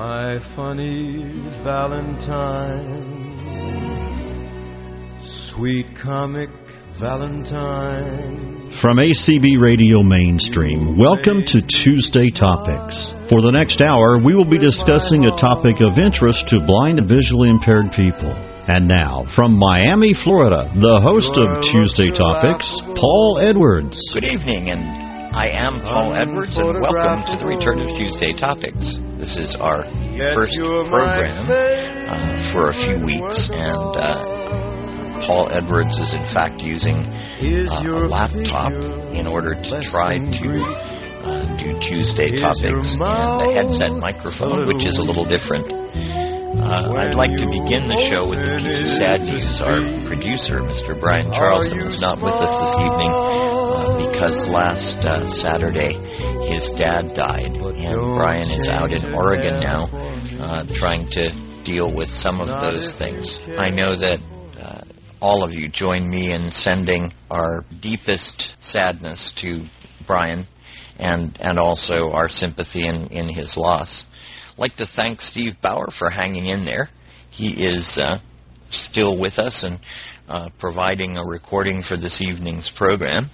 My funny Valentine, sweet comic Valentine. From ACB Radio Mainstream, welcome to Tuesday Topics. For the next hour, we will be discussing a topic of interest to blind and visually impaired people. And now, from Miami, Florida, the host of Tuesday Topics, Paul Edwards. Good evening, and I am Paul Edwards, and welcome to the return of Tuesday Topics. This is our first program for a few weeks, and Paul Edwards is in fact using a laptop in order to try to do Tuesday Topics, and a headset microphone, which is a little different. I'd like to begin the show with a piece of sad news. Our producer, Mr. Brian Charlson, is not with us this evening because last Saturday his dad died, and Brian is out in Oregon now trying to deal with some of those things. I know that all of you join me in sending our deepest sadness to Brian and also our sympathy in his loss. I'd like to thank Steve Bauer for hanging in there. He is still with us and providing a recording for this evening's program,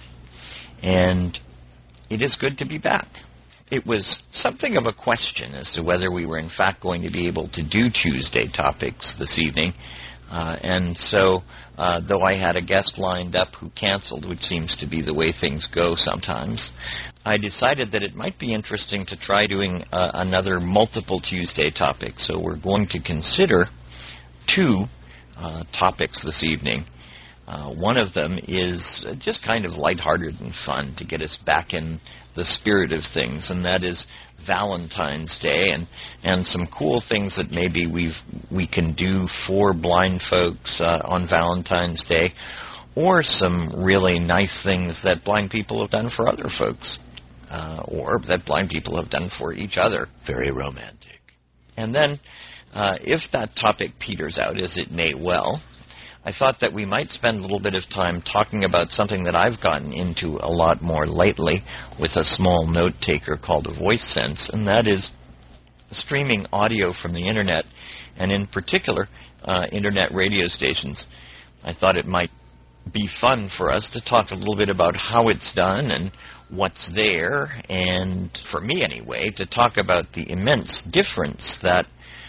and it is good to be back. It was something of a question as to whether we were in fact going to be able to do Tuesday Topics this evening. And so, though I had a guest lined up who canceled, which seems to be the way things go sometimes, I decided that it might be interesting to try doing another multiple Tuesday topic. So we're going to consider two topics this evening. One of them is just kind of lighthearted and fun to get us back in the spirit of things, and that is Valentine's Day and some cool things that maybe we can do for blind folks on Valentine's Day, or some really nice things that blind people have done for other folks, or that blind people have done for each other. Very romantic. And then, if that topic peters out, as it may well, I thought that we might spend a little bit of time talking about something that I've gotten into a lot more lately with a small note taker called a VoiceSense, and that is streaming audio from the Internet, and in particular, Internet radio stations. I thought it might be fun for us to talk a little bit about how it's done and what's there, and for me anyway, to talk about the immense difference that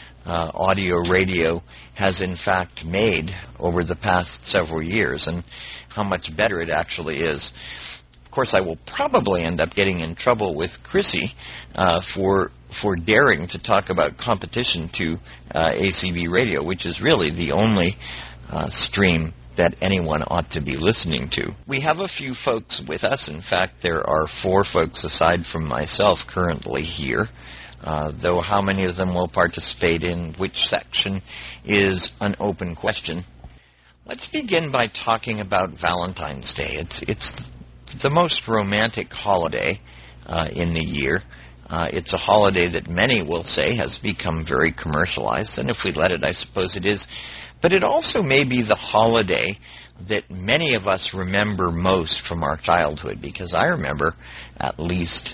audio radio has in fact made over the past several years, and how much better it actually is. Of course, I will probably end up getting in trouble with Chrissy for daring to talk about competition to ACB Radio, which is really the only stream that anyone ought to be listening to. We have a few folks with us. In fact, there are 4 folks aside from myself currently here. Though how many of them will participate in which section is an open question. Let's begin by talking about Valentine's Day. It's the most romantic holiday in the year. It's a holiday that many will say has become very commercialized, and if we let it, I suppose it is. But it also may be the holiday that many of us remember most from our childhood, because I remember at least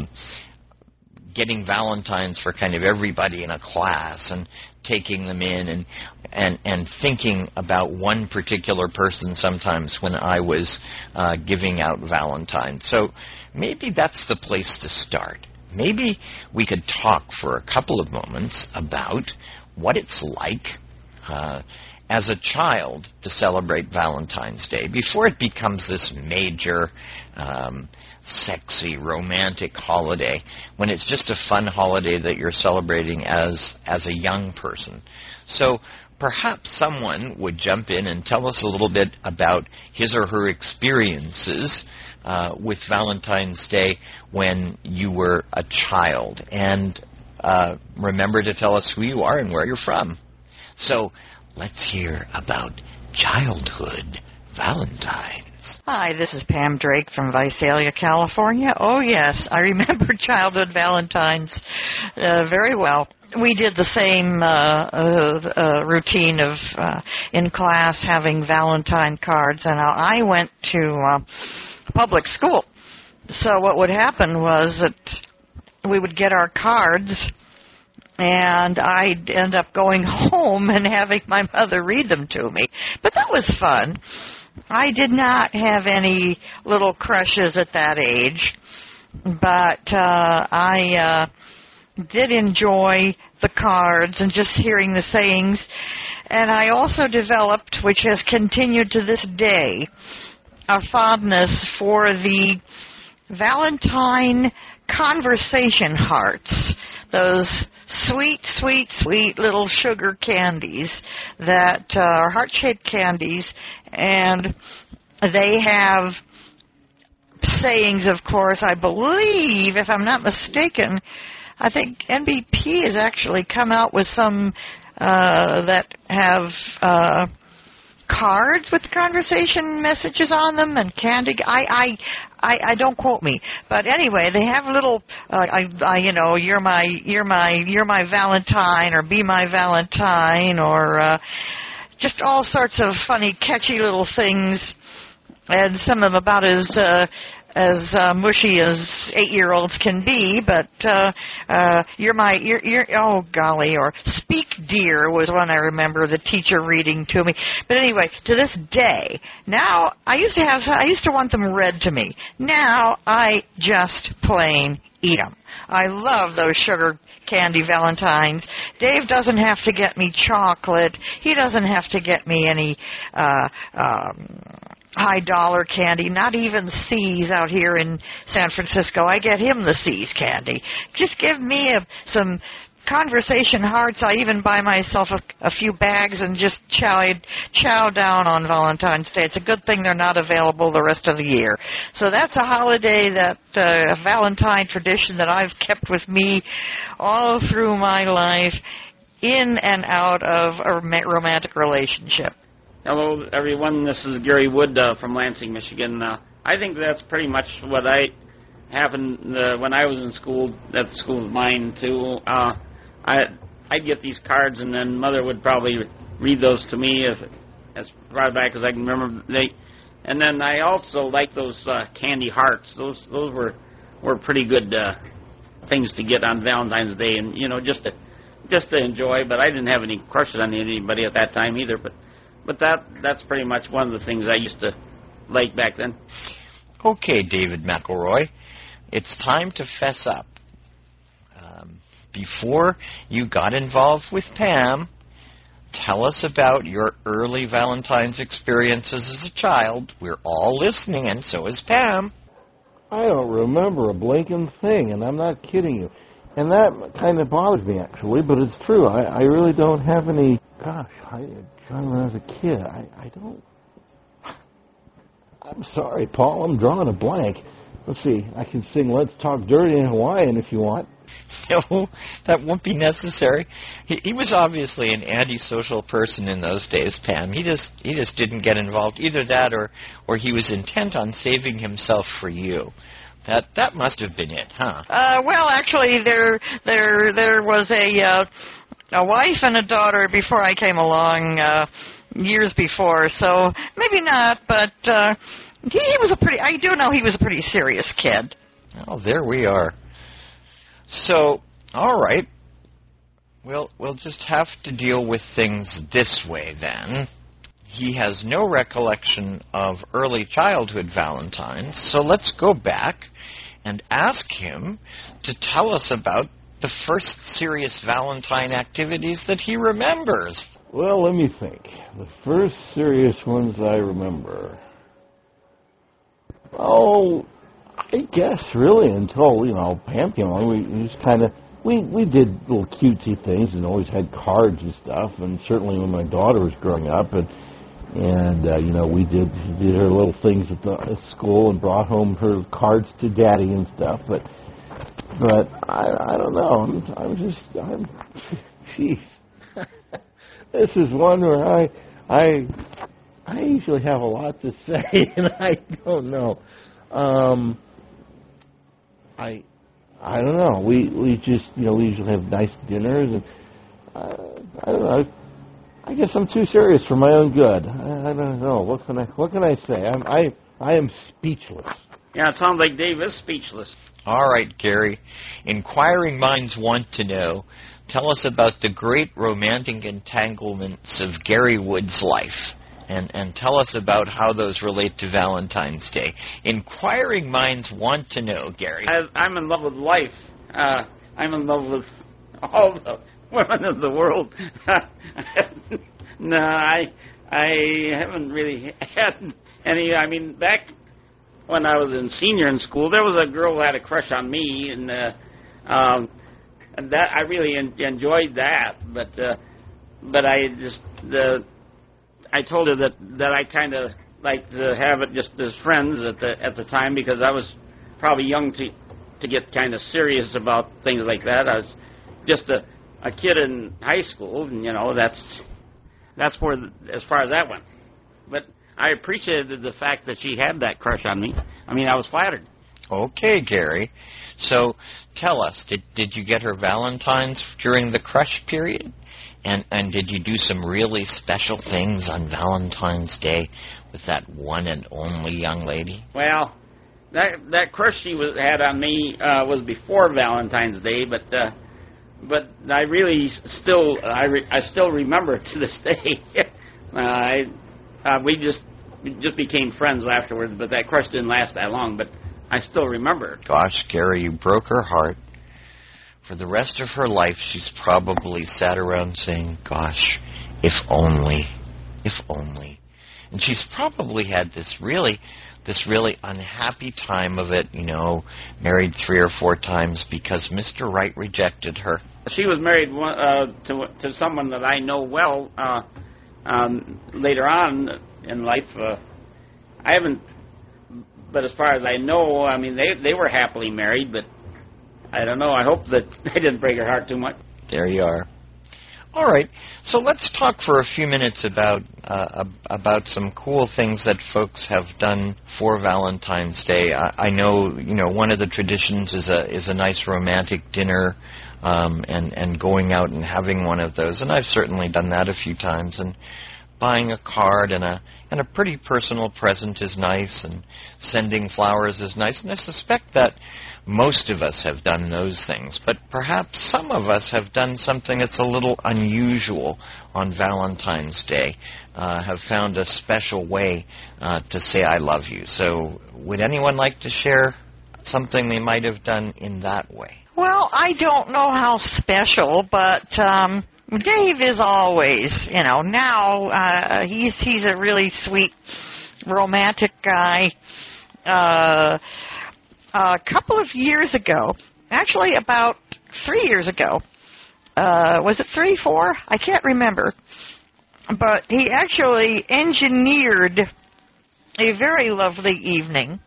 getting Valentines for kind of everybody in a class and taking them in and thinking about one particular person sometimes when I was giving out Valentines. So maybe that's the place to start. Maybe we could talk for a couple of moments about what it's like as a child to celebrate Valentine's Day before it becomes this major sexy, romantic holiday, when it's just a fun holiday that you're celebrating as a young person. So perhaps someone would jump in and tell us a little bit about his or her experiences with Valentine's Day when you were a child. And remember to tell us who you are and where you're from. So let's hear about childhood Valentines. Hi, this is Pam Drake from Visalia, California. Oh, yes, I remember childhood Valentines very well. We did the same routine of in class having Valentine cards, and I went to public school. So what would happen was that we would get our cards and I'd end up going home and having my mother read them to me. But that was fun. I did not have any little crushes at that age, but I did enjoy the cards and just hearing the sayings. And I also developed, which has continued to this day, a fondness for the Valentine conversation hearts, those sweet, sweet, sweet little sugar candies that are heart-shaped candies, and they have sayings, of course. I believe, if I'm not mistaken, I think NBP has actually come out with some that have cards with conversation messages on them and candy. I don't quote me, but anyway, they have little. You're my Valentine, or be my Valentine, or just all sorts of funny, catchy little things, and some of them about as mushy as 8-year-olds can be, but you're oh golly, or speak dear was one I remember the teacher reading to me. But anyway, to this day, now I used to want them read to me. Now I just plain eat them. I love those sugar candy Valentines. Dave doesn't have to get me chocolate. He doesn't have to get me any high-dollar candy, not even C's out here in San Francisco. I get him the C's candy. Just give me some conversation hearts. I even buy myself a few bags and just chow down on Valentine's Day. It's a good thing they're not available the rest of the year. So that's a holiday, a Valentine tradition that I've kept with me all through my life, in and out of a romantic relationship. Hello, everyone. This is Gary Wood from Lansing, Michigan. I think that's pretty much what happened when I was in school. That school was mine, too. I'd get these cards, and then Mother would probably read those to me as far back as I can remember. And then I also like those candy hearts. Those were pretty good things to get on Valentine's Day, and just to enjoy. But I didn't have any crushes on anybody at that time either. But that's pretty much one of the things I used to like back then. Okay, David McElroy, it's time to fess up. Before you got involved with Pam, tell us about your early Valentine's experiences as a child. We're all listening, and so is Pam. I don't remember a blinking thing, and I'm not kidding you. And that kind of bothers me, actually, but it's true. I really don't have any... Gosh, when I was a kid, I don't... I'm sorry, Paul, I'm drawing a blank. Let's see, I can sing Let's Talk Dirty in Hawaiian if you want. No, that won't be necessary. He was obviously an antisocial person in those days, Pam. He just didn't get involved. Either that or he was intent on saving himself for you. That must have been it, huh? Well, actually, there was a wife and a daughter before I came along, years before, so maybe not, but he was I do know he was a pretty serious kid. Oh, there we are. So, all right, we'll just have to deal with things this way then. He has no recollection of early childhood Valentines, so let's go back and ask him to tell us about the first serious Valentine activities that he remembers. Well, let me think. The first serious ones I remember. Oh, I guess really until, Pam came along, we just kind of, we did little cutesy things and always had cards and stuff, and certainly when my daughter was growing up, and we did her little things at school and brought home her cards to Daddy and stuff, but I don't know, geez. This is one where I usually have a lot to say, and I don't know. I don't know. We just we usually have nice dinners, and I don't know. I guess I'm too serious for my own good. I don't know. What can I say? I am speechless. Yeah, it sounds like Dave is speechless. All right, Gary. Inquiring minds want to know. Tell us about the great romantic entanglements of Gary Wood's life. And tell us about how those relate to Valentine's Day. Inquiring minds want to know, Gary. I'm in love with life. I'm in love with all the women of the world. No, I haven't really had any. I mean, back when I was in senior in school, there was a girl who had a crush on me, and that I really enjoyed that. But I told her that I kind of liked to have it just as friends at the time, because I was probably young to get kind of serious about things like that. I was just a kid in high school, and that's where as far as that went. But I appreciated the fact that she had that crush on me. I mean, I was flattered. Okay, Gary. So tell us, did you get her Valentine's during the crush period? And did you do some really special things on Valentine's Day with that one and only young lady? Well, that crush she had on me was before Valentine's Day, but I really still remember it to this day. We just became friends afterwards, but that crush didn't last that long. But I still remember it. Gosh, Gary, you broke her heart. For the rest of her life, she's probably sat around saying, gosh, if only, if only. And she's probably had this really unhappy time of it, married 3 or 4 times because Mr. Right rejected her. She was married to someone that I know well later on in life. I haven't, but as far as I know, I mean, they were happily married, but I don't know. I hope that I didn't break her heart too much. There you are. All right. So let's talk for a few minutes about some cool things that folks have done for Valentine's Day. I know, one of the traditions is a nice romantic dinner, and going out and having one of those. And I've certainly done that a few times. And buying a card and a pretty personal present is nice, and sending flowers is nice. And I suspect that most of us have done those things, but perhaps some of us have done something that's a little unusual on Valentine's Day, have found a special way to say I love you. So would anyone like to share something they might have done in that way? Well, I don't know how special, but Dave is always, now he's a really sweet, romantic guy. A couple of years ago, actually about 3 years ago, was it 3, 4? I can't remember. But he actually engineered a very lovely evening.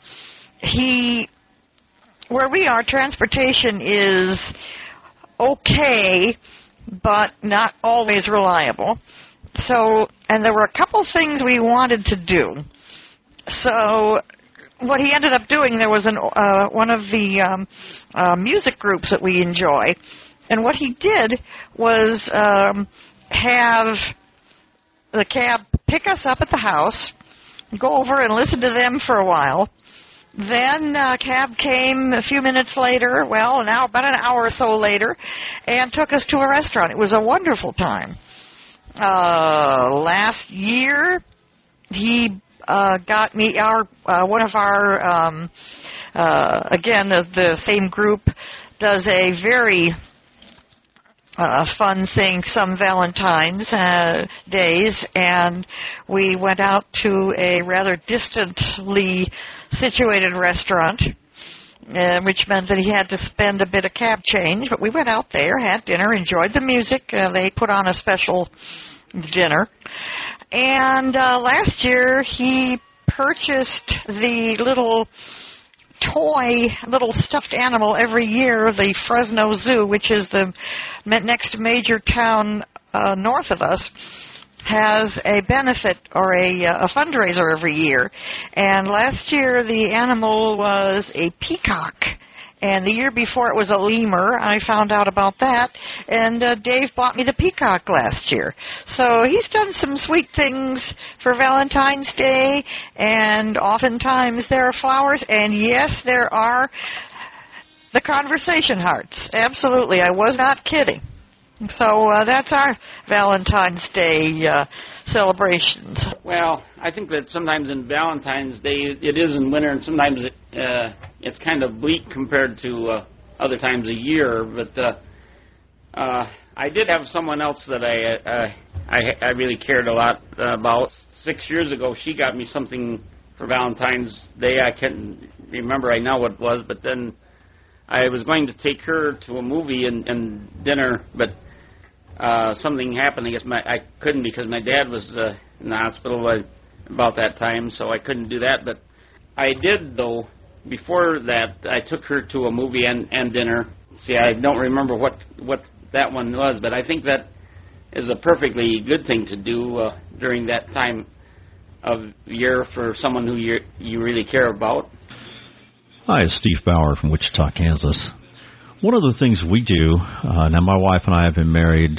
Where we are, transportation is okay, but not always reliable. So, and there were a couple things we wanted to do. So what he ended up doing, there was one of the music groups that we enjoy, and what he did was have the cab pick us up at the house, go over and listen to them for a while. Then cab came a few minutes later, now about an hour or so later, and took us to a restaurant. It was a wonderful time. Last year, he got me one of our again the same group does a very fun thing some Valentine's days, and we went out to a rather distantly situated restaurant, which meant that he had to spend a bit of cab change, but we went out there, had dinner, enjoyed the music. They put on a special dinner. And last year he purchased the little stuffed animal every year. The Fresno Zoo, which is the next major town north of us, has a benefit or a fundraiser every year. And last year the animal was a peacock. And the year before it was a lemur. I found out about that. And Dave bought me the peacock last year. So he's done some sweet things for Valentine's Day. And oftentimes there are flowers. And yes, there are the conversation hearts. Absolutely. I was not kidding. So that's our Valentine's Day celebrations. Well, I think that sometimes in Valentine's Day, it is in winter, and sometimes it's kind of bleak compared to other times of year. But I did have someone else that I really cared a lot about. 6 years ago, she got me something for Valentine's Day. I can't remember right now what it was, but then I was going to take her to a movie and dinner, but something happened. I guess I couldn't because my dad was in the hospital about that time, so I couldn't do that. But I did, though. Before that, I took her to a movie and dinner. See, I don't remember what that one was, but I think that is a perfectly good thing to do during that time of year for someone who you really care about. Hi, it's Steve Bauer from Wichita, Kansas. One of the things we do, now my wife and I have been married,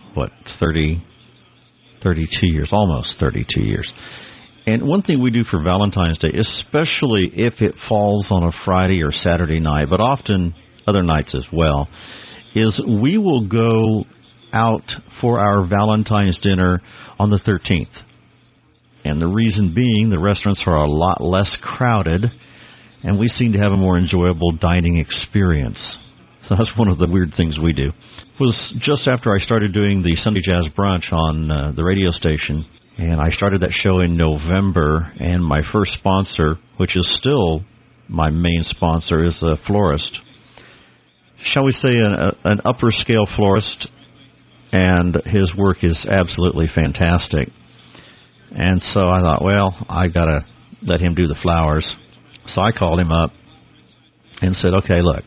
32 years, almost 32 years. And one thing we do for Valentine's Day, especially if it falls on a Friday or Saturday night, but often other nights as well, is we will go out for our Valentine's dinner on the 13th. And the reason being, the restaurants are a lot less crowded, and we seem to have a more enjoyable dining experience. So that's one of the weird things we do. It was just after I started doing the Sunday Jazz Brunch on the radio station, and I started that show in November, and my first sponsor, which is still my main sponsor, is a florist. Shall we say an upper-scale florist, and his work is absolutely fantastic. And so I thought, well, I got to let him do the flowers. So I called him up and said, okay, look,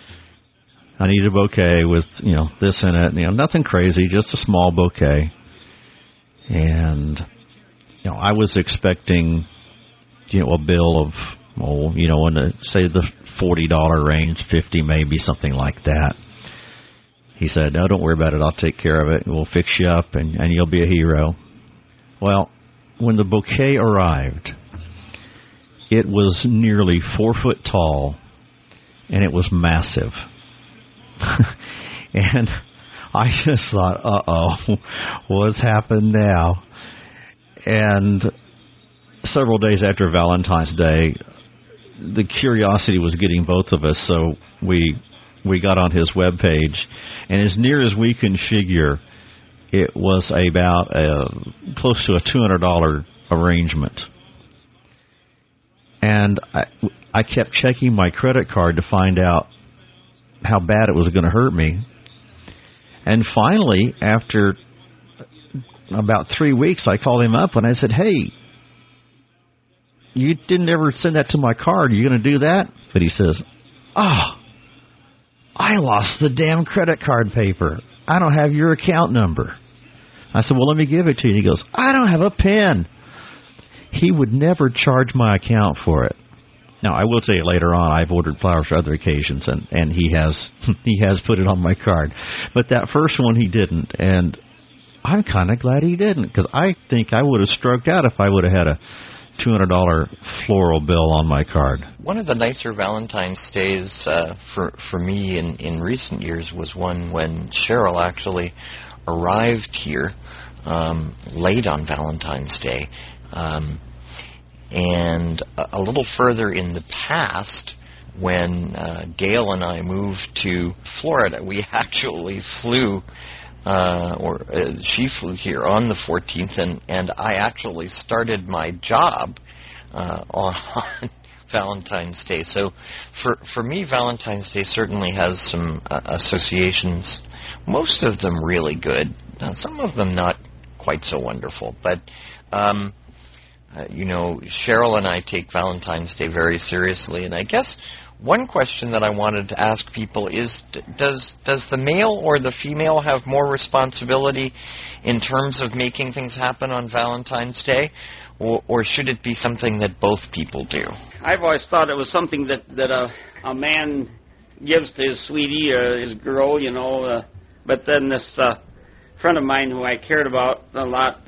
I need a bouquet with, this in it. Nothing crazy, just a small bouquet. And, I was expecting, a bill of, in the, say the $40 range, $50 maybe, something like that. He said, no, don't worry about it. I'll take care of it. We'll fix you up and you'll be a hero. Well, when the bouquet arrived, it was nearly 4 foot tall, and it was massive. And I just thought, uh-oh, what's happened now? And several days after Valentine's Day, the curiosity was getting both of us, so we got on his webpage, and as near as we can figure, it was about close to a $200 arrangement. And I kept checking my credit card to find out how bad it was going to hurt me. And finally, after about 3 weeks, I called him up and I said, hey, you didn't ever send that to my card. Are you going to do that? But he says, I lost the damn credit card paper. I don't have your account number. I said, well, let me give it to you. He goes, I don't have a pen. He would never charge my account for it. Now, I will tell you later on, I've ordered flowers for other occasions, and he has put it on my card. But that first one he didn't, and I'm kind of glad he didn't, because I think I would have stroked out if I would have had a $200 floral bill on my card. One of the nicer Valentine's Days for me in recent years was one when Cheryl actually arrived here late on Valentine's Day. And a little further in the past, when Gail and I moved to Florida, we actually flew, she flew here on the 14th, and I actually started my job on Valentine's Day. So for me, Valentine's Day certainly has some associations, most of them really good, some of them not quite so wonderful, but Cheryl and I take Valentine's Day very seriously, and I guess one question that I wanted to ask people is, does the male or the female have more responsibility in terms of making things happen on Valentine's Day, or should it be something that both people do? I've always thought it was something that a man gives to his sweetie, his girl, but then this friend of mine who I cared about a lot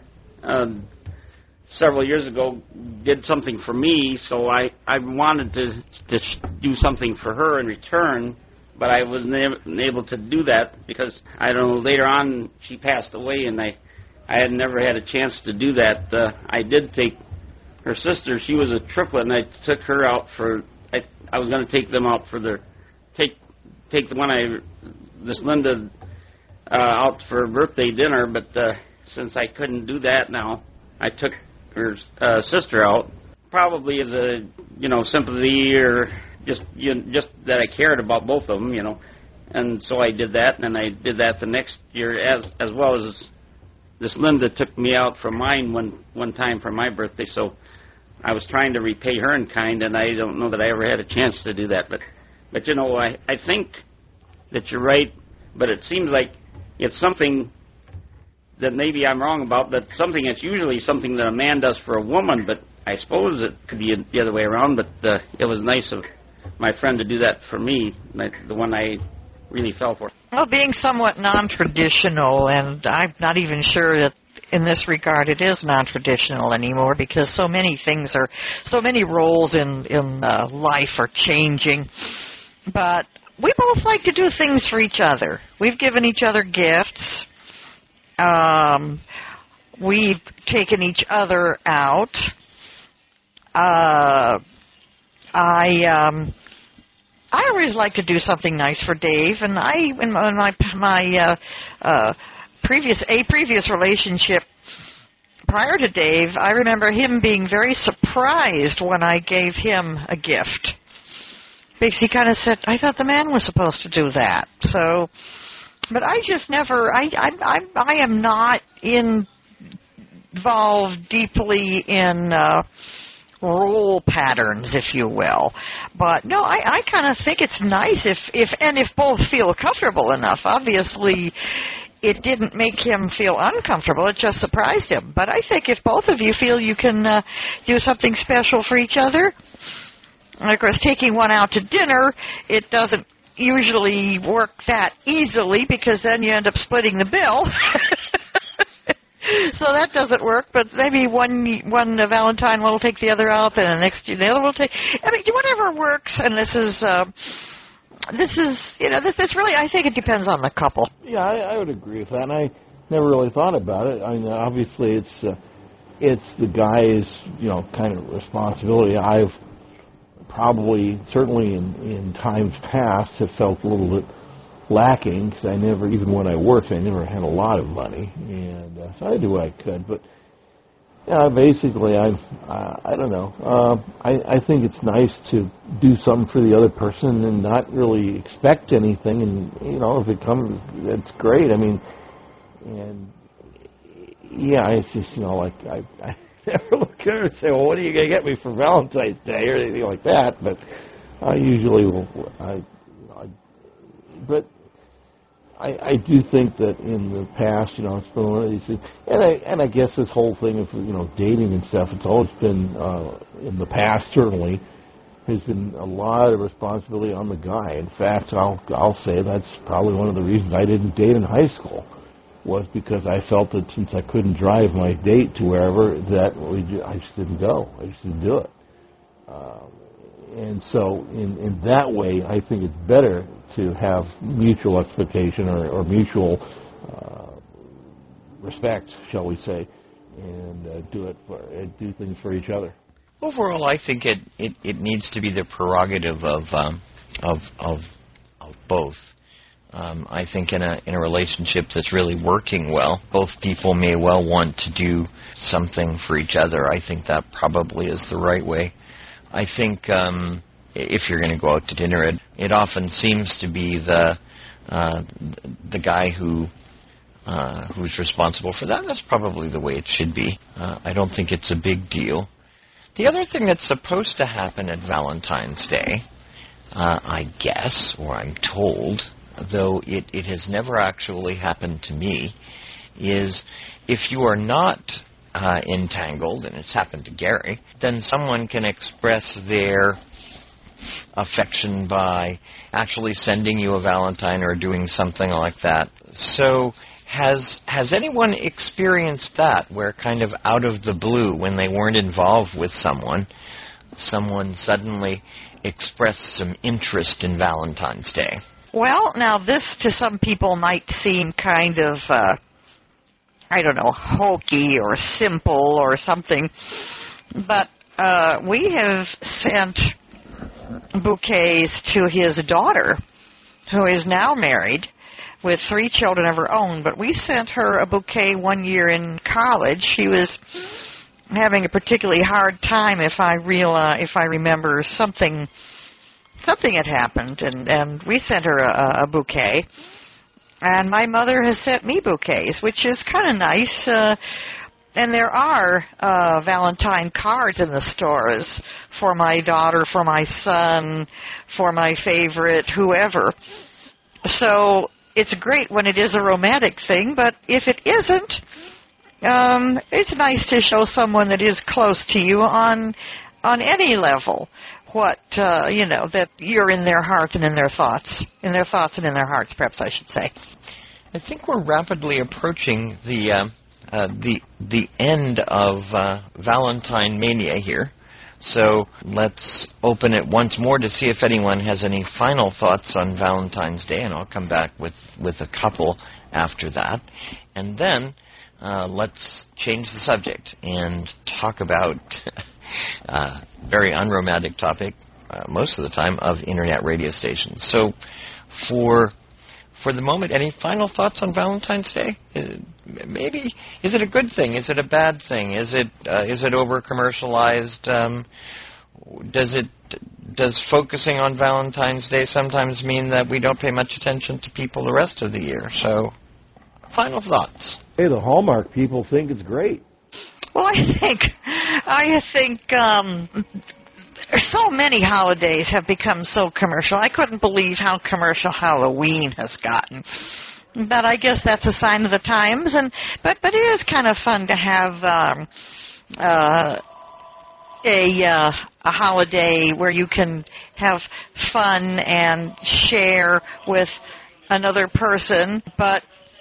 several years ago did something for me, so I wanted to do something for her in return, but I wasn't able to do that because, I don't know, later on she passed away, and I had never had a chance to do that. I did take her sister. She was a triplet, and I took her out for, I was going to take them out for take this Linda out for a birthday dinner, but since I couldn't do that now, I took her sister out, probably as a, sympathy or just that I cared about both of them, and so I did that, and then I did that the next year as well as this Linda took me out for mine one time for my birthday, so I was trying to repay her in kind, and I don't know that I ever had a chance to do that, but I think that you're right, but it seems like it's something that maybe I'm wrong about, but something that's usually something that a man does for a woman, but I suppose it could be the other way around, but it was nice of my friend to do that for me, the one I really fell for. Well, being somewhat non-traditional, and I'm not even sure that in this regard it is non-traditional anymore, because so many roles in life are changing, but we both like to do things for each other. We've given each other gifts. We've taken each other out. I always like to do something nice for Dave, and in my previous relationship prior to Dave, I remember him being very surprised when I gave him a gift. Because he kind of said, I thought the man was supposed to do that. So, but I just never, I am not involved deeply in role patterns, if you will. But no, I kind of think it's nice if both feel comfortable enough. Obviously, it didn't make him feel uncomfortable. It just surprised him. But I think if both of you feel you can do something special for each other, and of course, taking one out to dinner, it doesn't usually work that easily because then you end up splitting the bill. So that doesn't work, but maybe one Valentine will take the other out, and the other will take. I mean, whatever works. And this really, I think it depends on the couple. Yeah, I would agree with that. And I never really thought about it. I mean, obviously, it's the guy's kind of responsibility. I've probably, certainly in times past, have felt a little bit lacking because I never, even when I worked, I never had a lot of money, and so I did what I could. But basically, I don't know. I think it's nice to do something for the other person and not really expect anything, and if it comes, it's great. I mean, and it's just I never look at her and say, well, what are you going to get me for Valentine's Day or anything like that? But I usually will. But I do think that in the past, it's been one of these things. And I guess this whole thing of dating and stuff, it's always been in the past certainly has been a lot of responsibility on the guy. In fact, I'll say that's probably one of the reasons I didn't date in high school. Was because I felt that since I couldn't drive my date to wherever, I just didn't go. I just didn't do it. And so in that way, I think it's better to have mutual expectation or mutual respect, shall we say, and do things for each other. Overall, I think it needs to be the prerogative of both. I think in a relationship that's really working well, both people may well want to do something for each other. I think that probably is the right way. I think if you're going to go out to dinner, it often seems to be the guy who's responsible for that. That's probably the way it should be. I don't think it's a big deal. The other thing that's supposed to happen at Valentine's Day, I guess, or I'm told, though it has never actually happened to me, is if you are not entangled, and it's happened to Gary, then someone can express their affection by actually sending you a Valentine or doing something like that. So has anyone experienced that, where kind of out of the blue, when they weren't involved with someone suddenly expressed some interest in Valentine's Day? Well, now this to some people might seem kind of, hokey or simple or something, but we have sent bouquets to his daughter, who is now married with 3 children of her own, but we sent her a bouquet one year in college. She was having a particularly hard time, if I remember, something had happened, and we sent her a bouquet. And my mother has sent me bouquets, which is kind of nice. And there are Valentine cards in the stores for my daughter, for my son, for my favorite, whoever. So it's great when it is a romantic thing, but if it isn't, it's nice to show someone that is close to you on any level that you're in their hearts and in their thoughts. In their thoughts and in their hearts, perhaps I should say. I think we're rapidly approaching the end of Valentine Mania here. So let's open it once more to see if anyone has any final thoughts on Valentine's Day, and I'll come back with a couple after that. And then let's change the subject and talk about very unromantic topic, most of the time, of Internet radio stations. So for the moment, any final thoughts on Valentine's Day? Maybe, is it a good thing? Is it a bad thing? Is it over-commercialized? Does focusing on Valentine's Day sometimes mean that we don't pay much attention to people the rest of the year? So, final thoughts. Hey, the Hallmark people think it's great. Well, I think so many holidays have become so commercial. I couldn't believe how commercial Halloween has gotten. But I guess that's a sign of the times. But it is kind of fun to have a holiday where you can have fun and share with another person. But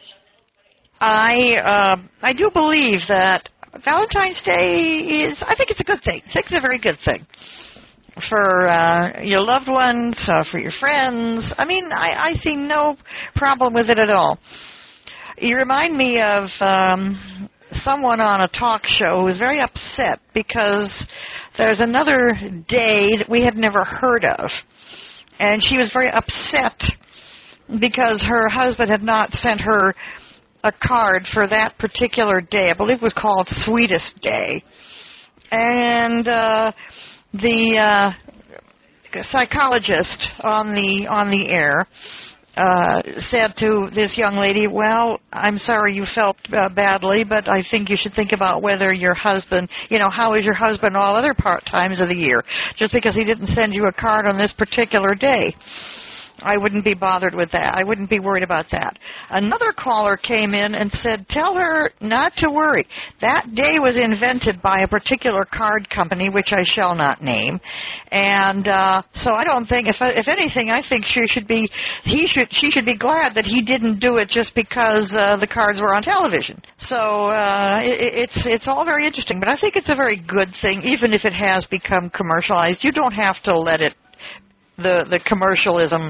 I do believe that Valentine's Day I think it's a good thing. I think it's a very good thing for your loved ones, for your friends. I mean, I see no problem with it at all. You remind me of someone on a talk show who was very upset because there's another day that we had never heard of. And she was very upset because her husband had not sent her a card for that particular day. I believe it was called Sweetest Day. And the psychologist on the air said to this young lady, well, I'm sorry you felt badly, but I think you should think about whether your husband, how is your husband all other times of the year? Just because he didn't send you a card on this particular day. I wouldn't be bothered with that. I wouldn't be worried about that. Another caller came in and said, tell her not to worry. That day was invented by a particular card company, which I shall not name. And so I don't think, if anything, I think she should be glad that he didn't do it just because the cards were on television. So it's all very interesting. But I think it's a very good thing, even if it has become commercialized. You don't have to let it the commercialism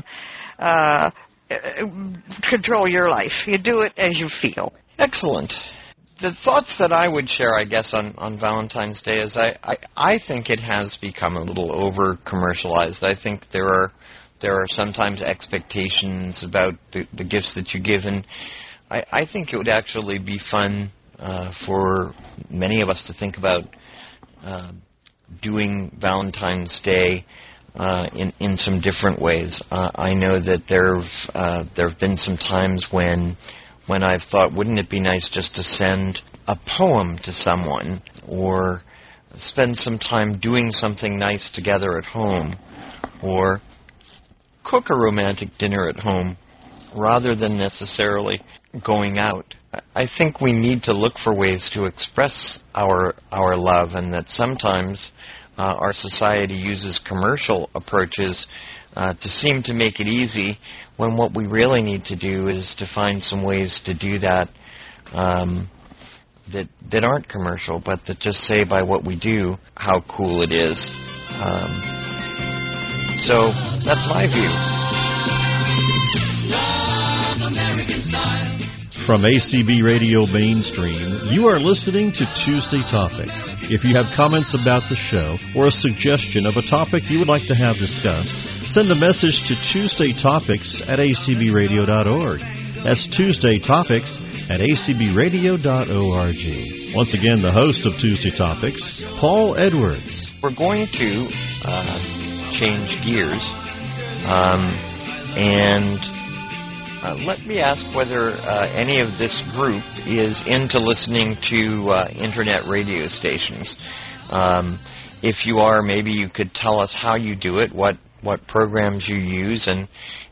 control your life. You do it as you feel. Excellent. The thoughts that I would share, I guess, on Valentine's Day is I think it has become a little over-commercialized. I think there are sometimes expectations about the gifts that you give, and I think it would actually be fun for many of us to think about doing Valentine's Day in some different ways. I know that there have been some times when I've thought, wouldn't it be nice just to send a poem to someone, or spend some time doing something nice together at home, or cook a romantic dinner at home, rather than necessarily going out. I think we need to look for ways to express our love, and that sometimes our society uses commercial approaches to seem to make it easy, when what we really need to do is to find some ways to do that that aren't commercial, but that just say by what we do how cool it is. So that's my view. From ACB Radio Mainstream, you are listening to Tuesday Topics. If you have comments about the show or a suggestion of a topic you would like to have discussed, send a message to tuesdaytopics@acbradio.org. That's Tuesday Topics at acbradio.org. Once again, the host of Tuesday Topics, Paul Edwards. We're going to change gears, and let me ask whether any of this group is into listening to Internet radio stations. If you are, maybe you could tell us how you do it, what programs you use, and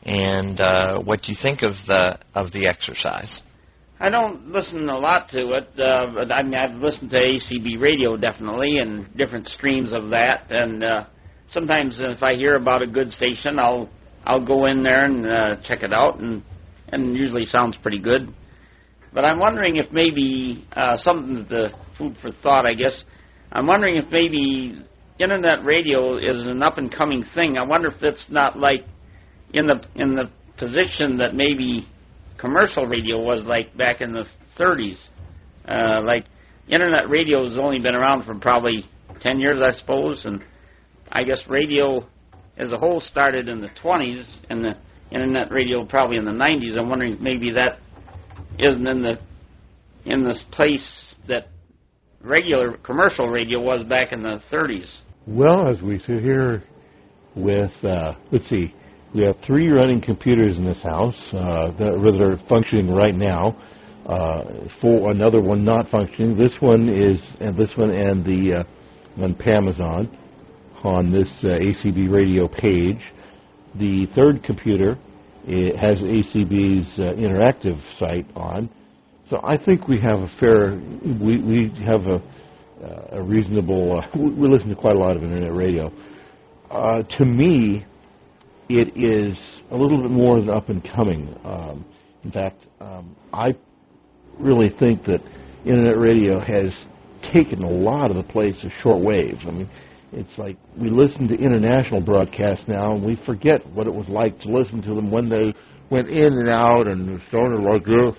what you think of the exercise. I don't listen a lot to it, but I mean, I've listened to ACB radio definitely, and different streams of that. And sometimes if I hear about a good station, I'll go in there and check it out, and usually sounds pretty good. But I'm wondering if maybe something the food for thought, I guess. I'm wondering if maybe Internet radio is an up and coming thing. I wonder if it's not like in the position that maybe commercial radio was like back in the 30s. Like Internet radio has only been around for probably 10 years, I suppose, and I guess radio as a whole started in the 20s, and the Internet radio probably in the 90s. I'm wondering if maybe that isn't in this place that regular commercial radio was back in the 30s. Well, as we sit here with, let's see, we have 3 running computers in this house that are functioning right now. For another one not functioning. This one and the one Pam is on this ACB radio page. The third computer has ACB's interactive site on. So I think we have we have a reasonable, we listen to quite a lot of Internet radio. To me, it is a little bit more than up and coming. In fact, I really think that Internet radio has taken a lot of the place of shortwave. I mean, it's like we listen to international broadcasts now, and we forget what it was like to listen to them when they went in and out and started like this,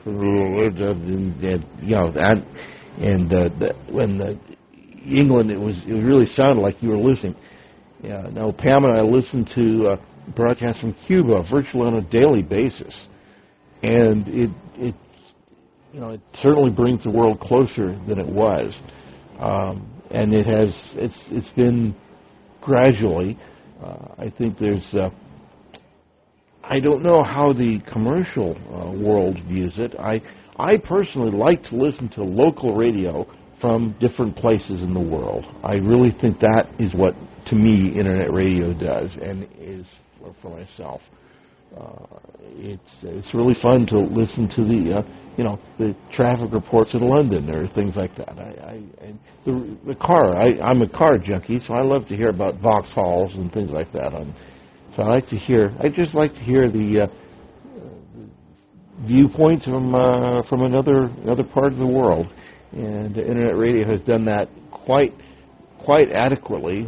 when England, it really sounded like you were listening. Now, Pam and I listen to broadcasts from Cuba virtually on a daily basis, and it certainly brings the world closer than it was, and it's been gradually. I think there's. I don't know how the commercial world views it. I personally like to listen to local radio from different places in the world. I really think that is what, to me, Internet radio does, and is for myself. It's really fun to listen to the traffic reports in London or things like that. The car. I'm a car junkie, so I love to hear about Vauxhalls and things like that. So I just like to hear the viewpoints from another part of the world, and Internet radio has done that quite adequately.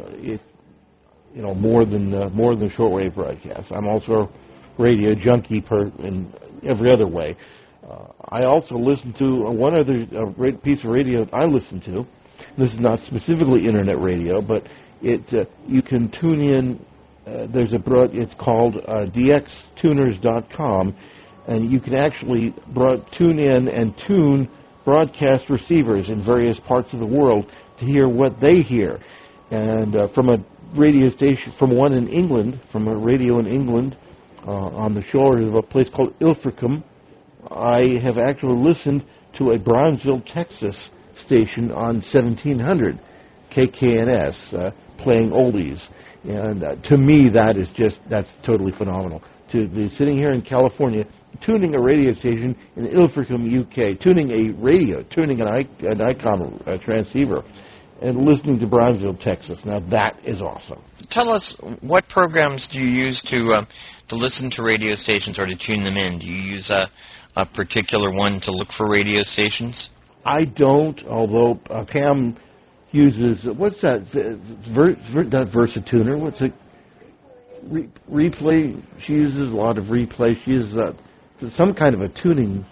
More than shortwave broadcasts. I'm also a radio junkie in every other way. I also listen to one other piece of radio I listen to. This is not specifically Internet radio, but you can tune in. It's called dxtuners.com, and you can actually tune in and tune broadcast receivers in various parts of the world to hear what they hear. And from a radio station, from one in England, from a radio in England, on the shores of a place called Ilfracombe, I have actually listened to a Brownsville, Texas station on 1700 KKNS playing oldies. And to me, that's totally phenomenal. To be sitting here in California, tuning a radio station in Ilfracombe, UK, tuning an ICOM transceiver, and listening to Brownsville, Texas. Now that is awesome. Tell us, what programs do you use to listen to radio stations or to tune them in? Do you use a particular one to look for radio stations? I don't, although Pam uses, what's that? Not VersaTuner. What's it? Replay. She uses a lot of replay. She uses some kind of a tuning.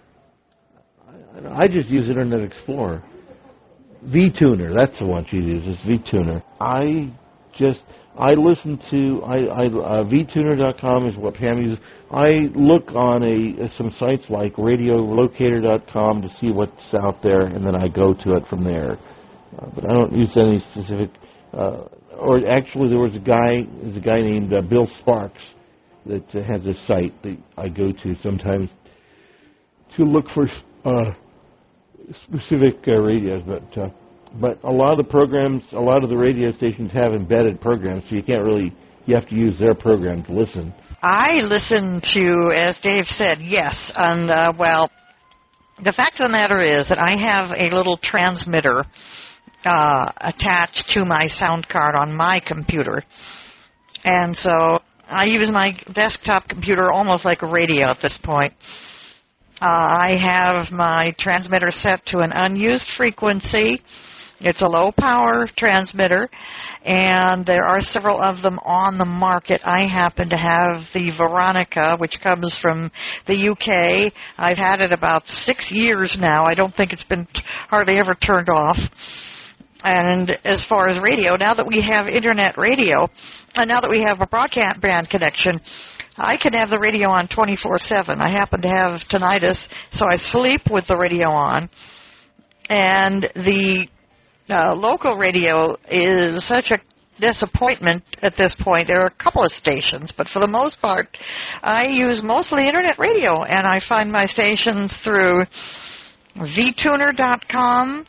I just use Internet Explorer. VTuner, that's the one she uses, VTuner. I listen to, VTuner.com is what Pam uses. I look on some sites like RadioLocator.com to see what's out there, and then I go to it from there. But I don't use any specific, or actually there was a guy named Bill Sparks that has a site that I go to sometimes to look for specific radios, but a lot of the programs, a lot of the radio stations have embedded programs, so you have to use their program to listen. I listen to, as Dave said, yes, and the fact of the matter is that I have a little transmitter attached to my sound card on my computer, and so I use my desktop computer almost like a radio at this point. I have my transmitter set to an unused frequency. It's a low-power transmitter, and there are several of them on the market. I happen to have the Veronica, which comes from the UK. I've had it about 6 years now. I don't think it's been hardly ever turned off. And as far as radio, now that we have Internet radio, and now that we have a broadband connection, I can have the radio on 24/7. I happen to have tinnitus, so I sleep with the radio on. And the local radio is such a disappointment at this point. There are a couple of stations, but for the most part, I use mostly Internet radio, and I find my stations through VTuner.com,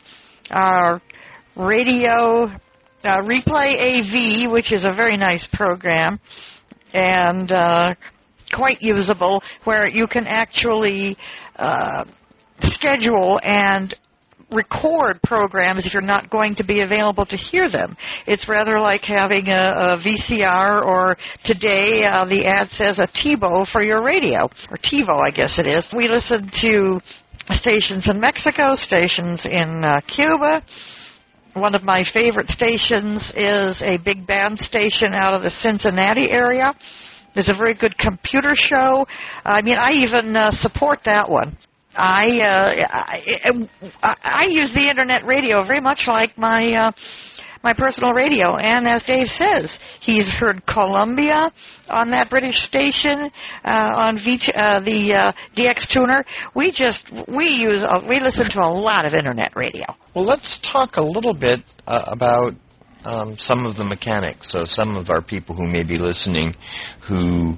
Radio Replay AV, which is a very nice program, and quite usable, where you can actually schedule and record programs if you're not going to be available to hear them. It's rather like having a VCR, or today the ad says a TiVo for your radio, or TiVo, I guess it is. We listen to stations in Mexico, stations in Cuba. One of my favorite stations is a big band station out of the Cincinnati area. There's a very good computer show. I mean, I even support that one. I use the Internet radio very much like my personal radio. And as Dave says, he's heard Columbia on that British station on the DX Tuner. We listen to a lot of Internet radio. Well, let's talk a little bit about some of the mechanics. So some of our people who may be listening who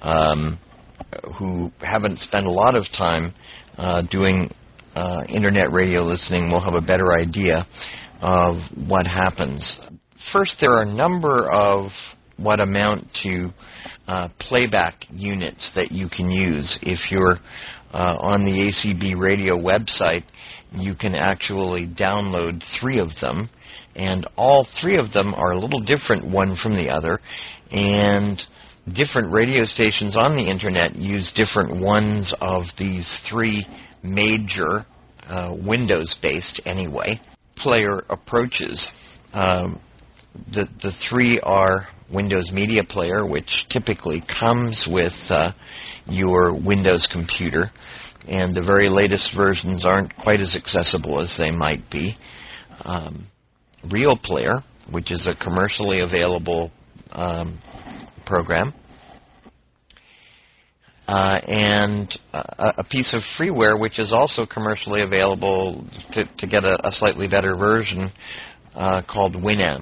haven't spent a lot of time doing Internet radio listening will have a better idea of what happens. First, there are a number of what amount to playback units that you can use. If you're on the ACB radio website, you can actually download 3 of them, and all 3 of them are a little different one from the other, and different radio stations on the Internet use different ones of these 3 major Windows-based, anyway, player approaches. The 3 are Windows Media Player, which typically comes with your Windows computer, and the very latest versions aren't quite as accessible as they might be. Real Player, which is a commercially available program, and a piece of freeware which is also commercially available to get a slightly better version called Winamp.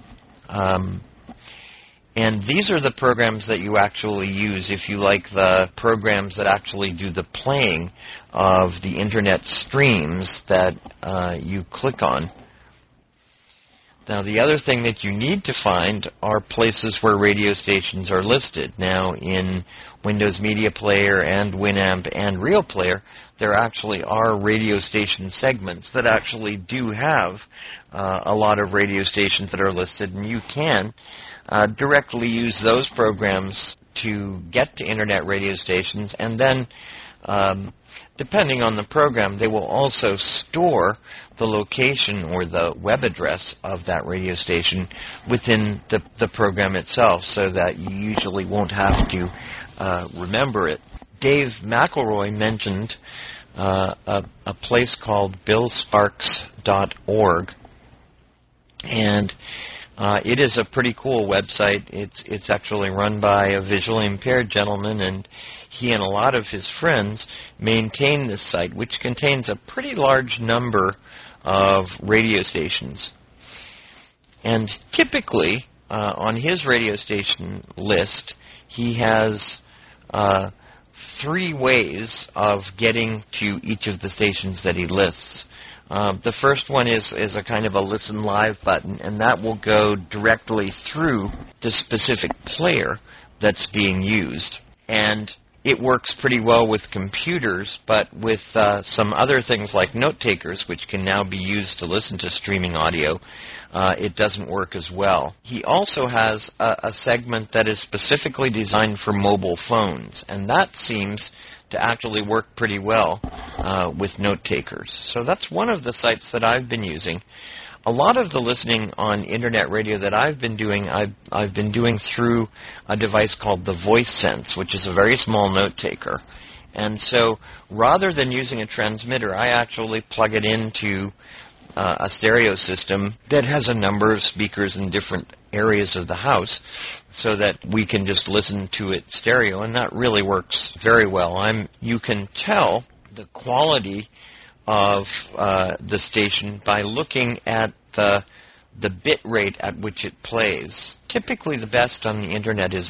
And these are the programs that you actually use if you like the programs that actually do the playing of the Internet streams that you click on. Now, the other thing that you need to find are places where radio stations are listed. Now, in Windows Media Player and Winamp and Real Player, there actually are radio station segments that actually do have a lot of radio stations that are listed, and you can directly use those programs to get to Internet radio stations, and then depending on the program, they will also store the location or the web address of that radio station within the program itself, so that you usually won't have to remember it. Dave McElroy mentioned a place called billsparks.org, and it is a pretty cool website. It's actually run by a visually impaired gentleman, and he and a lot of his friends maintain this site, which contains a pretty large number of radio stations. And typically, on his radio station list, he has 3 ways of getting to each of the stations that he lists. The first one is a kind of a listen live button, and that will go directly through the specific player that's being used. And it works pretty well with computers, but with some other things like note takers, which can now be used to listen to streaming audio, it doesn't work as well. He also has a segment that is specifically designed for mobile phones, and that seems to actually work pretty well with note takers. So that's one of the sites that I've been using. A lot of the listening on Internet radio that I've been doing through a device called the VoiceSense, which is a very small note taker. And so rather than using a transmitter, I actually plug it into a stereo system that has a number of speakers in different areas of the house, so that we can just listen to it stereo, and that really works very well. You can tell the quality of the station by looking at the bit rate at which it plays. Typically the best on the Internet is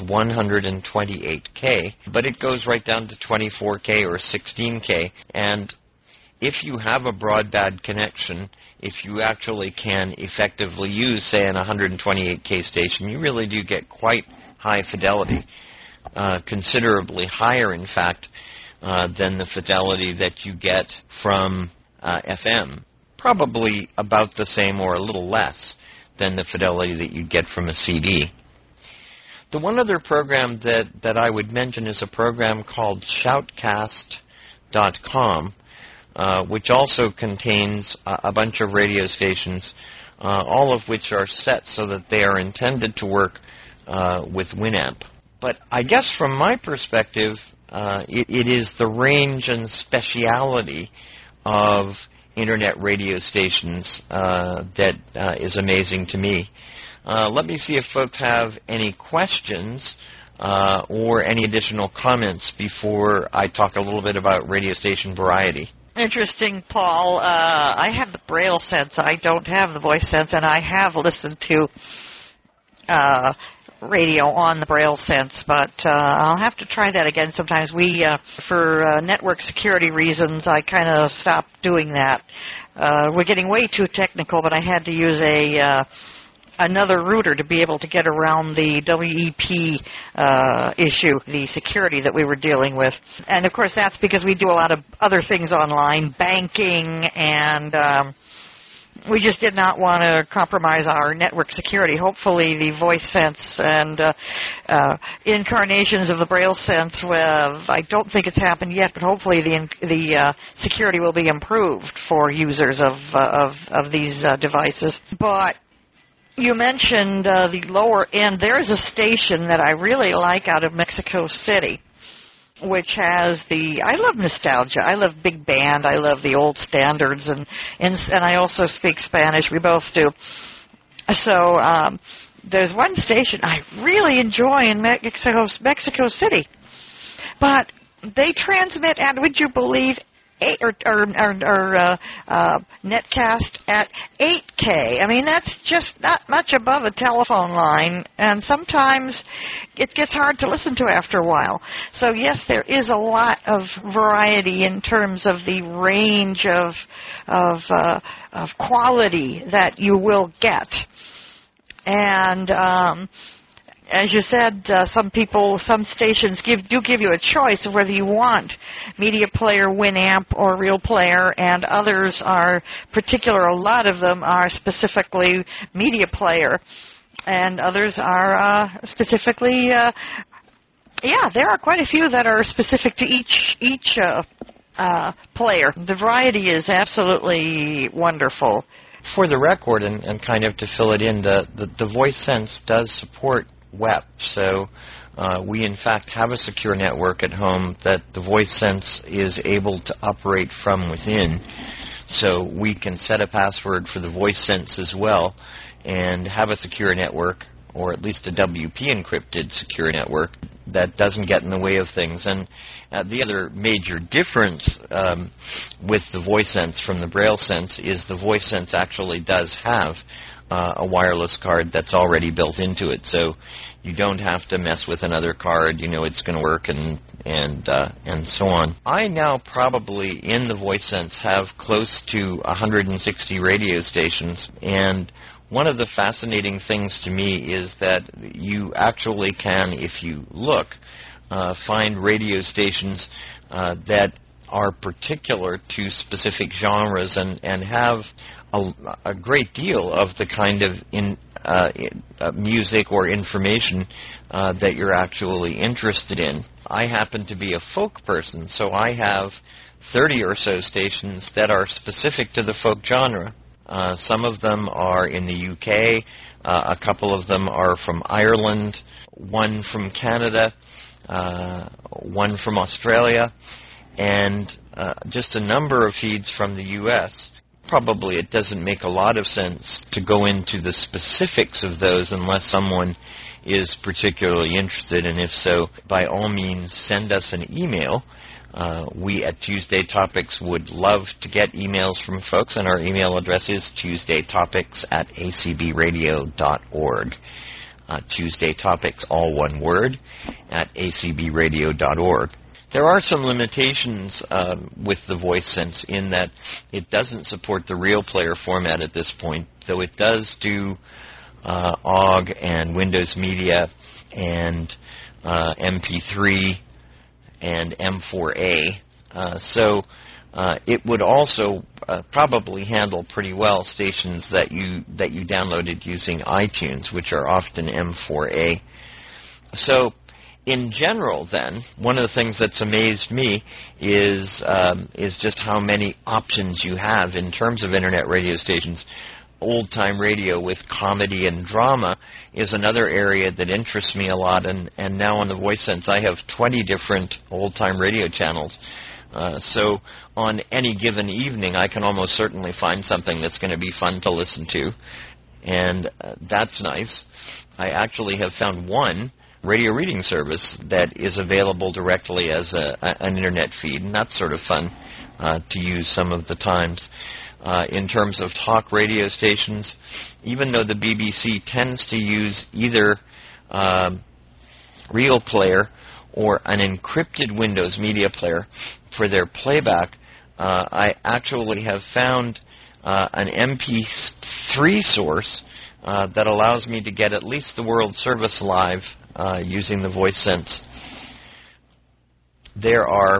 128K, but it goes right down to 24K or 16K, and if you have a broadband connection, if you actually can effectively use, say, an 128K station, you really do get quite high fidelity, considerably higher, in fact, than the fidelity that you get from FM. Probably about the same or a little less than the fidelity that you'd get from a CD. The one other program that I would mention is a program called Shoutcast.com, which also contains a bunch of radio stations, all of which are set so that they are intended to work with Winamp. But I guess from my perspective, it is the range and speciality of Internet radio stations that is amazing to me. Let me see if folks have any questions or any additional comments before I talk a little bit about radio station variety. Interesting, Paul. I have the Braille Sense. I don't have the Voice Sense, and I have listened to radio on the Braille Sense, but I'll have to try that again. Sometimes for network security reasons, I kind of stopped doing that. We're getting way too technical, but I had to use another router to be able to get around the WEP issue, the security that we were dealing with. And, of course, that's because we do a lot of other things online, banking, and we just did not want to compromise our network security. Hopefully the VoiceSense and incarnations of the Braille Sense, I don't think it's happened yet, but hopefully the security will be improved for users of these devices. But you mentioned the lower end. There's a station that I really like out of Mexico City, which has I love nostalgia. I love big band. I love the old standards, and I also speak Spanish. We both do. So there's one station I really enjoy in Mexico City, but they transmit, and would you believe, netcast at 8K. I mean, that's just not much above a telephone line, and sometimes it gets hard to listen to after a while. So yes, there is a lot of variety in terms of the range of quality that you will get. And as you said, some stations do give you a choice of whether you want media player, Winamp, or Real Player, and others are particular. A lot of them are specifically media player, and others are specifically. There are quite a few that are specific to each player. The variety is absolutely wonderful. For the record, and kind of to fill it in, the VoiceSense does support WEP, so we in fact have a secure network at home that the VoiceSense is able to operate from within. So we can set a password for the VoiceSense as well and have a secure network, or at least a WP encrypted secure network that doesn't get in the way of things. And the other major difference with the VoiceSense from the BrailleSense is the VoiceSense actually does have a wireless card that's already built into it, so you don't have to mess with another card. You know it's going to work, and so on. I now probably in the VoiceSense have close to 160 radio stations, and one of the fascinating things to me is that you actually can, if you look, find radio stations that are particular to specific genres and have a great deal of the kind of music or information that you're actually interested in. I happen to be a folk person, so I have 30 or so stations that are specific to the folk genre. Some of them are in the UK, a couple of them are from Ireland, one from Canada, one from Australia, and just a number of feeds from the US. Probably it doesn't make a lot of sense to go into the specifics of those unless someone is particularly interested, and if so, by all means send us an email. We at Tuesday Topics would love to get emails from folks, and our email address is tuesdaytopics@acbradio.org. Tuesday Topics, all one word, at acbradio.org. There are some limitations with the VoiceSense in that it doesn't support the Real Player format at this point, though it does do OGG and Windows Media and MP3 and M4A. So it would also probably handle pretty well stations that you downloaded using iTunes, which are often M4A. So in general, then, one of the things that's amazed me is just how many options you have in terms of Internet radio stations. Old-time radio with comedy and drama is another area that interests me a lot, and now on the VoiceSense I have 20 different old-time radio channels. So on any given evening I can almost certainly find something that's going to be fun to listen to, and that's nice. I actually have found one radio reading service that is available directly as an Internet feed, and that's sort of fun to use some of the times. In terms of talk radio stations, even though the BBC tends to use either Real Player or an encrypted Windows Media Player for their playback, I actually have found an MP3 source that allows me to get at least the World Service live using the VoiceSense. There are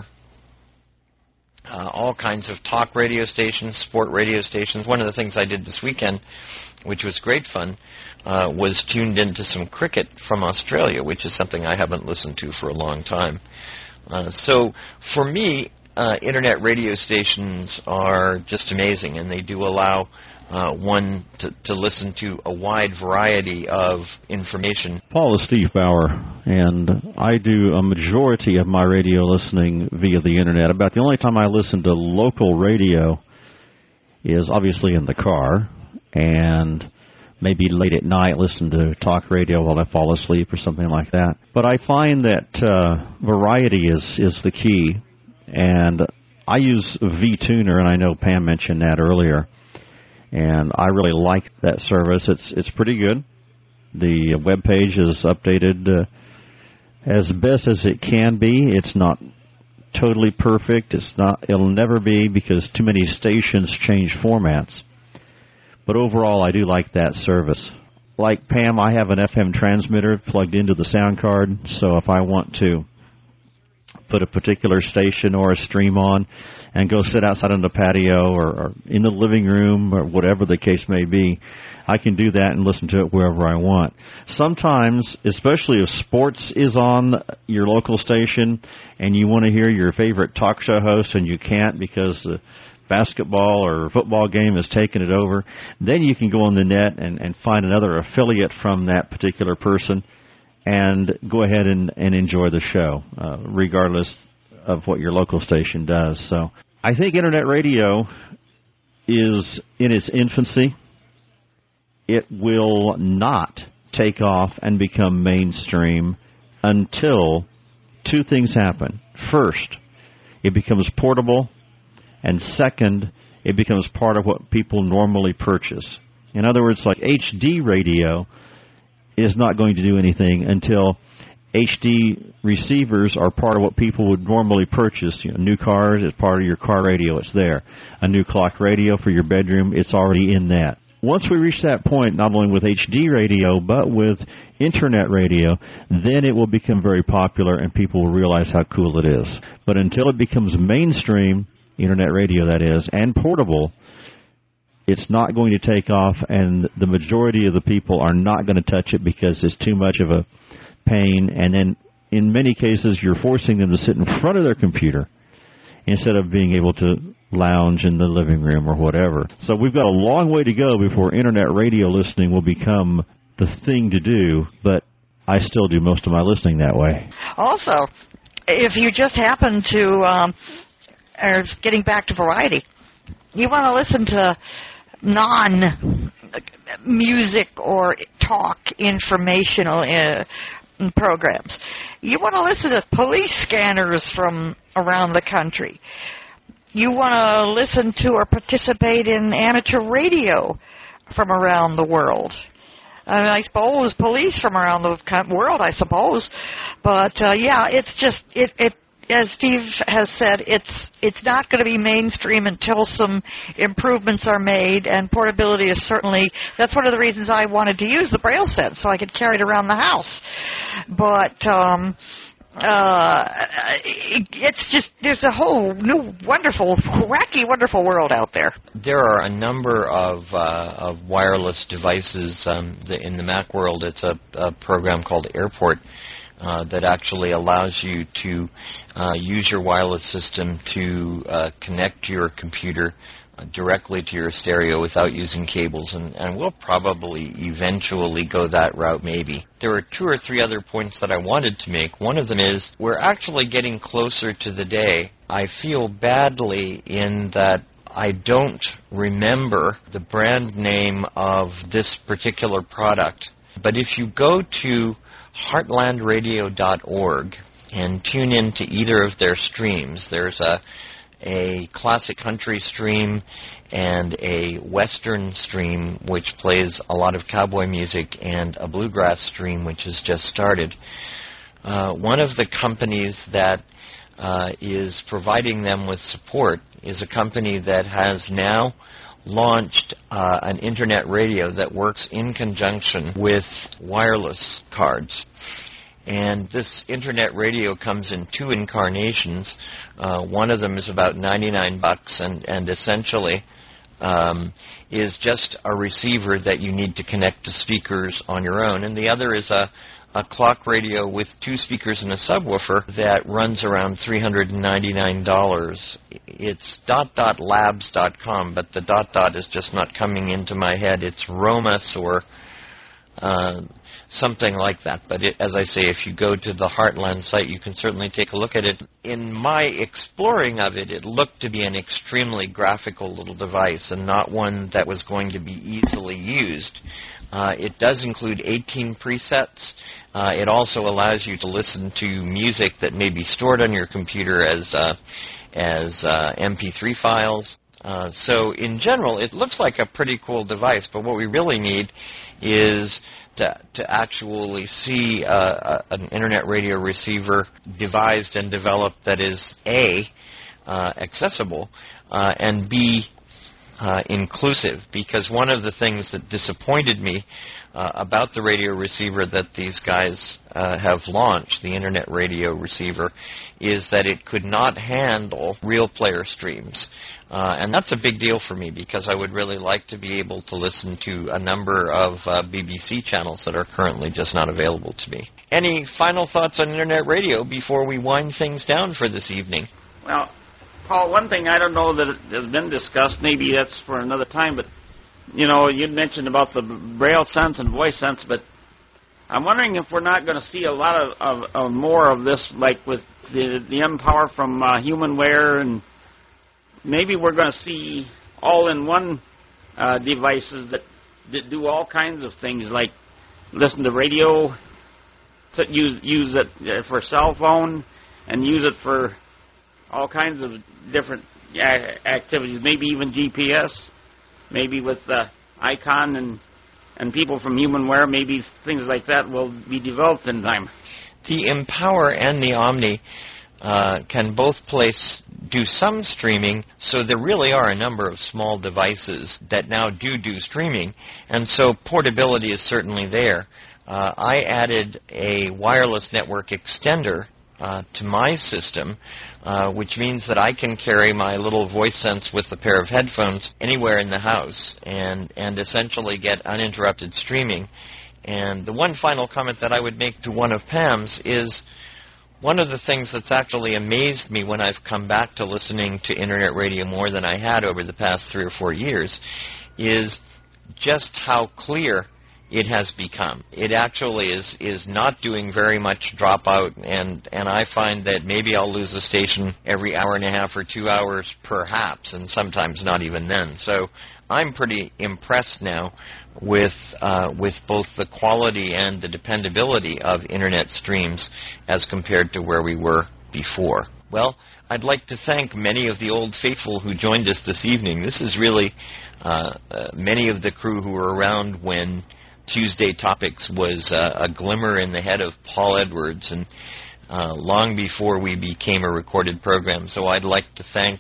all kinds of talk radio stations, sport radio stations. One of the things I did this weekend, which was great fun, was tuned into some cricket from Australia, which is something I haven't listened to for a long time. So for me, Internet radio stations are just amazing, and they do allow one to listen to a wide variety of information. Paul is Steve Bauer, and I do a majority of my radio listening via the Internet. About the only time I listen to local radio is obviously in the car, and maybe late at night listen to talk radio while I fall asleep or something like that. But I find that variety is the key, and I use vTuner, and I know Pam mentioned that earlier, and I really like that service. It's pretty good. The web page is updated as best as it can be. It's not totally perfect. It'll never be, because too many stations change formats. But overall, I do like that service. Like Pam, I have an FM transmitter plugged into the sound card, so if I want to put a particular station or a stream on and go sit outside on the patio or in the living room or whatever the case may be, I can do that and listen to it wherever I want. Sometimes, especially if sports is on your local station and you want to hear your favorite talk show host and you can't because the basketball or football game has taken it over, then you can go on the net and find another affiliate from that particular person and go ahead and enjoy the show, regardless of what your local station does. So I think Internet radio is in its infancy. It will not take off and become mainstream until two things happen. First, it becomes portable, and second, it becomes part of what people normally purchase. In other words, like HD radio is not going to do anything until HD receivers are part of what people would normally purchase. New cars, it's part of your car radio, it's there. A new clock radio for your bedroom, it's already in that. Once we reach that point, not only with HD radio, but with Internet radio, then it will become very popular and people will realize how cool it is. But until it becomes mainstream, Internet radio that is, and portable, it's not going to take off, and the majority of the people are not going to touch it because it's too much of a pain, and then in many cases you're forcing them to sit in front of their computer instead of being able to lounge in the living room or whatever. So we've got a long way to go before Internet radio listening will become the thing to do, but I still do most of my listening that way. Also, if you just happen to, getting back to variety, you want to listen to non-music or talk informational programs. You want to listen to police scanners from around the country. You want to listen to or participate in amateur radio from around the world. I suppose police from around the world, I suppose. But, yeah, it's just, as Steve has said, it's not going to be mainstream until some improvements are made, and portability is certainly, that's one of the reasons I wanted to use the Braille set, so I could carry it around the house. But it's just, there's a whole new, wonderful, wacky, wonderful world out there. There are a number of wireless devices in the Mac world. It's a program called Airport that actually allows you to use your wireless system to connect your computer directly to your stereo without using cables, and we'll probably eventually go that route maybe. There are two or three other points that I wanted to make. One of them is we're actually getting closer to the day. I feel badly in that I don't remember the brand name of this particular product, but if you go to heartlandradio.org and tune in to either of their streams, there's a classic country stream and a western stream which plays a lot of cowboy music, and a bluegrass stream which has just started. One of the companies that is providing them with support is a company that has now launched an internet radio that works in conjunction with wireless cards. And this internet radio comes in two incarnations. One of them is about $99 and essentially is just a receiver that you need to connect to speakers on your own. And the other is a clock radio with two speakers and a subwoofer that runs around $399. It's .labs.com, but the .dot is just not coming into my head. It's Romus or something like that. But as I say, if you go to the Heartland site, you can certainly take a look at it. In my exploring of it, it looked to be an extremely graphical little device and not one that was going to be easily used. It does include 18 presets. It also allows you to listen to music that may be stored on your computer as as MP3 files. So in general, it looks like a pretty cool device, but what we really need is to actually see an Internet radio receiver devised and developed that is A, accessible, and B, inclusive, because one of the things that disappointed me about the radio receiver that these guys have launched, the Internet radio receiver, is that it could not handle real player streams. And that's a big deal for me, because I would really like to be able to listen to a number of BBC channels that are currently just not available to me. Any final thoughts on Internet radio before we wind things down for this evening? Well, Paul, one thing I don't know that has been discussed, maybe that's for another time, but, you know, you'd mentioned about the Braille sense and voice sense, but I'm wondering if we're not going to see a lot of more of this, like with the M-Power from Humanware, and maybe we're going to see all-in-one devices that do all kinds of things, like listen to radio, use it for cell phone, and use it for all kinds of different activities, maybe even GPS, maybe with Icon and people from Humanware, maybe things like that will be developed in time. The Empower and the Omni can both do some streaming, so there really are a number of small devices that now do streaming, and so portability is certainly there. I added a wireless network extender to my system, which means that I can carry my little voice sense with a pair of headphones anywhere in the house and essentially get uninterrupted streaming. And the one final comment that I would make to one of Pam's is one of the things that's actually amazed me when I've come back to listening to Internet radio more than I had over the past 3 or 4 years is just how clear it has become. It actually is not doing very much dropout, and I find that maybe I'll lose a station every hour and a half or 2 hours perhaps, and sometimes not even then. So I'm pretty impressed now with both the quality and the dependability of Internet streams as compared to where we were before. Well, I'd like to thank many of the old faithful who joined us this evening. This is really many of the crew who were around when Tuesday Topics was a glimmer in the head of Paul Edwards, and long before we became a recorded program. So I'd like to thank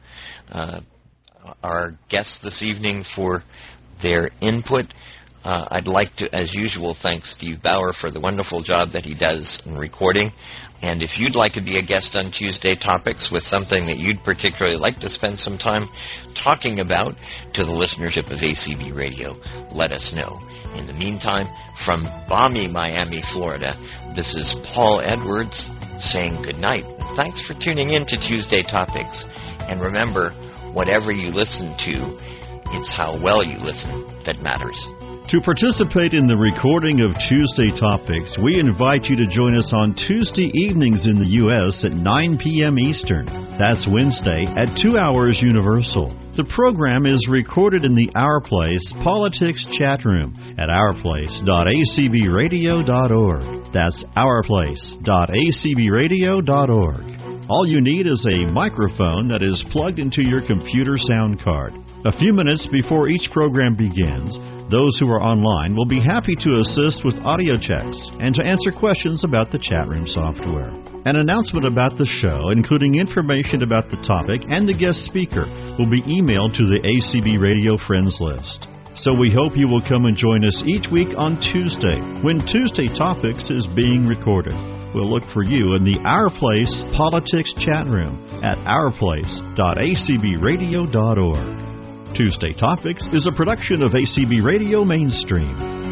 our guests this evening for their input. I'd like to, as usual, thank Steve Bauer for the wonderful job that he does in recording. And if you'd like to be a guest on Tuesday Topics with something that you'd particularly like to spend some time talking about to the listenership of ACB Radio, let us know. In the meantime, from balmy Miami, Florida, this is Paul Edwards saying good night. Thanks for tuning in to Tuesday Topics. And remember, whatever you listen to, it's how well you listen that matters. To participate in the recording of Tuesday Topics, we invite you to join us on Tuesday evenings in the U.S. at 9 p.m. Eastern. That's Wednesday at 2 hours Universal. The program is recorded in the Our Place Politics Chat Room at ourplace.acbradio.org. That's ourplace.acbradio.org. All you need is a microphone that is plugged into your computer sound card. A few minutes before each program begins, those who are online will be happy to assist with audio checks and to answer questions about the chat room software. An announcement about the show, including information about the topic and the guest speaker, will be emailed to the ACB Radio Friends list. So we hope you will come and join us each week on Tuesday, when Tuesday Topics is being recorded. We'll look for you in the Our Place Politics Chat Room at ourplace.acbradio.org. Tuesday Topics is a production of ACB Radio Mainstream.